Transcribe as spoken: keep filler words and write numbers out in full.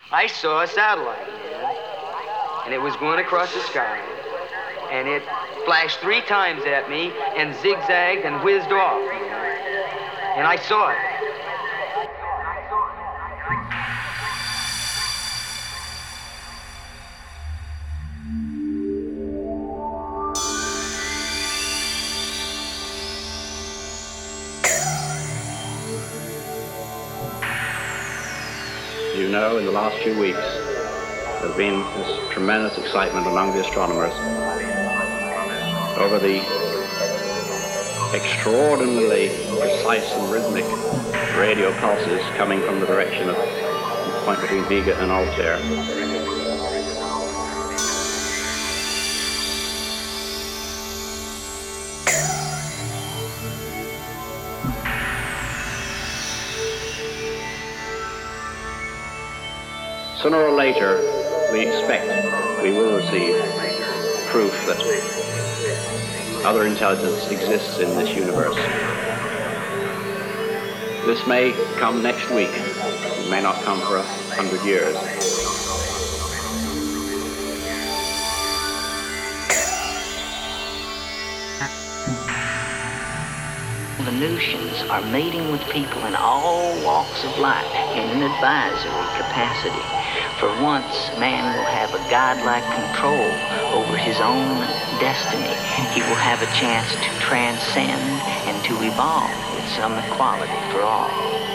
I saw a satellite, and it was going across the sky, and it flashed three times at me and zigzagged and whizzed off, and I saw it. You know, in the last few weeks, there's been this tremendous excitement among the astronomers over the extraordinarily precise and rhythmic radio pulses coming from the direction of the point between Vega and Altair. Sooner or later, we expect we will receive proof that other intelligence exists in this universe. This may come next week. It may not come for a hundred years. Venusians are meeting with people in all walks of life in an advisory capacity. For once, man will have a godlike control over his own destiny. He will have a chance to transcend and to evolve with some equality for all.